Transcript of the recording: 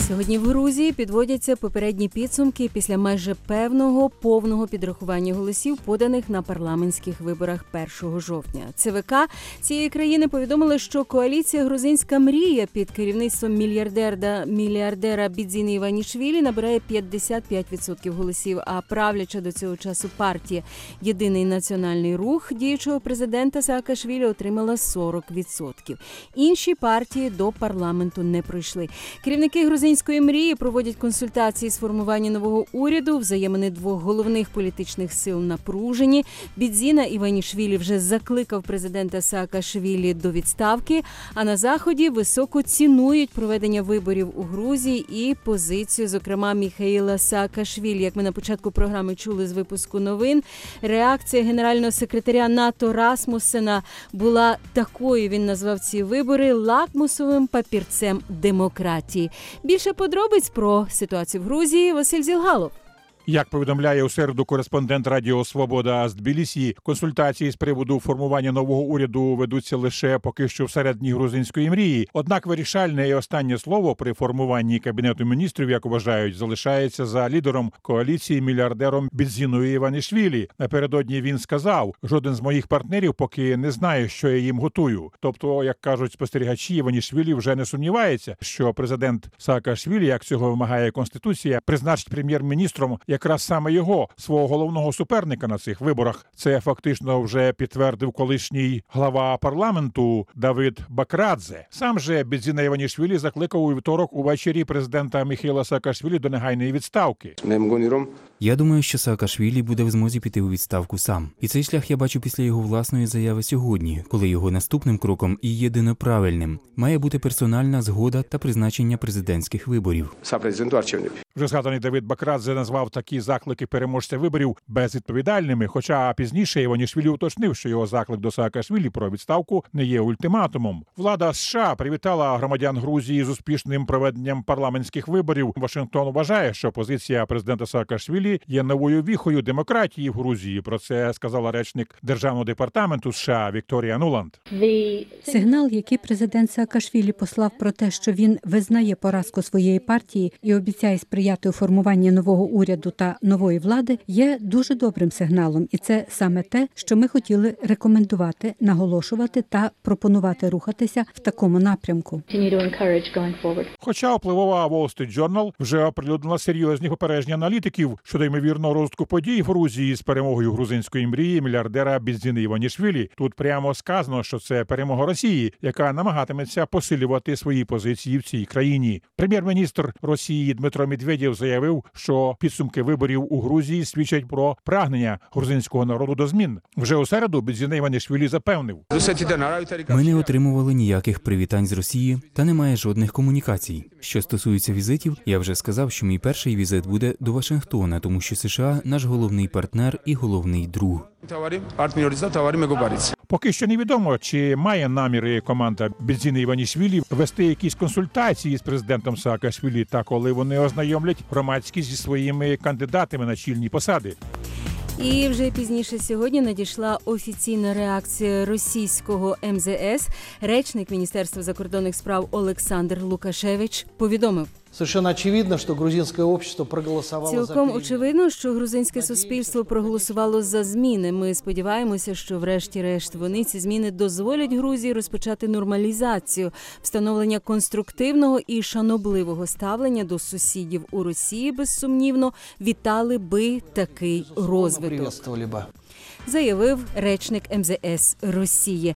Сьогодні в Грузії підводяться попередні підсумки після майже повного підрахування голосів, поданих на парламентських виборах 1 жовтня. ЦВК цієї країни повідомили, що коаліція «Грузинська мрія» під керівництвом мільярдера Бідзіни Іванішвілі набирає 55% голосів, а правляча до цього часу партія «Єдиний національний рух» діючого президента Саакашвілі отримала 40%. Інші партії до парламенту не пройшли. Керівники «Грузинської мрії» проводять консультації з формування нового уряду. Взаємини двох головних політичних сил напружені. Бідзіна Іванішвілі вже закликав президента Саакашвілі до відставки, а на Заході високо цінують проведення виборів у Грузії і позицію, зокрема, Міхаїла Саакашвілі. Як ми на початку програми чули з випуску новин, реакція генерального секретаря НАТО Расмуссена була такою. Він назвав ці вибори лакмусовим папірцем демократії. Більше подробиць про ситуацію в Грузії Василь Зілгалов. Як повідомляє у середу кореспондент Радіо Свобода з Тбілісі, консультації з приводу формування нового уряду ведуться лише поки що всередині грузинської мрії. Однак вирішальне і останнє слово при формуванні Кабінету міністрів, як вважають, залишається за лідером коаліції мільярдером Бідзіною Іванішвілі. Напередодні він сказав: «Жоден з моїх партнерів поки не знає, що я їм готую». Тобто, як кажуть спостерігачі, Іванішвілі вже не сумнівається, що президент Саакашвілі, як цього вимагає Конституція, призначить прем'єр-міністром якраз саме його, свого головного суперника на цих виборах. Це фактично вже підтвердив колишній глава парламенту Давид Бакрадзе. Сам же Бідзіна Іванішвілі закликав у вівторок увечері президента Міхаїла Саакашвілі до негайної відставки. Я думаю, що Саакашвілі буде в змозі піти у відставку сам. І цей шлях я бачу після його власної заяви сьогодні, коли його наступним кроком і єдино правильним має бути персональна згода та призначення президентських виборів. Вже згаданий Давид Бакрадзе назвав такі заклики переможця виборів безвідповідальними, хоча пізніше Іванішвілі уточнив, що його заклик до Саакашвілі про відставку не є ультиматумом. Влада США привітала громадян Грузії з успішним проведенням парламентських виборів. Вашингтон вважає, що позиція президента Саакашвілі є новою віхою демократії в Грузії. Про це сказала речник Державного департаменту США Вікторія Нуланд. Сигнал, який президент Саакашвілі послав про те, що він визнає поразку своєї партії і обіцяє сприяти у формуванні нового уряду та нової влади, є дуже добрим сигналом. І це саме те, що ми хотіли рекомендувати, наголошувати та пропонувати рухатися в такому напрямку. Хоча впливова Wall Street Journal вже оприлюднила серйозні попередження аналітиків щодо ймовірного розвитку подій в Грузії з перемогою грузинської мрії мільярдера Бідзіни Іванішвілі. Тут прямо сказано, що це перемога Росії, яка намагатиметься посилювати свої позиції в цій країні. Прем'єр-міністр Росії Дмитро Медведєв заявив, що підсумки виборів у Грузії свідчать про прагнення грузинського народу до змін. Вже у середу Бідзіна Іванішвілі запевнив: «Ми не отримували ніяких привітань з Росії та немає жодних комунікацій. Що стосується візитів, я вже сказав, що мій перший візит буде до Вашингтона, тому що США – наш головний партнер і головний друг». Поки що невідомо, чи має наміри команда Бідзіни Іванішвілі вести якісь консультації з президентом Саакашвілі та коли вони ознайомлять громадськість зі своїми кандидатами на чільні посади. І вже пізніше сьогодні надійшла офіційна реакція російського МЗС. Речник Міністерства закордонних справ Олександр Лукашевич повідомив: Совершенно очевидно, что грузинское общество проголосовало за цілком очевидно, що грузинське суспільство проголосувало за зміни. Ми сподіваємося, що врешті-решт вони, ці зміни, дозволять Грузії розпочати нормалізацію, встановлення конструктивного і шанобливого ставлення до сусідів у Росії, безсумнівно, вітали би такий розвиток, заявив речник МЗС Росії.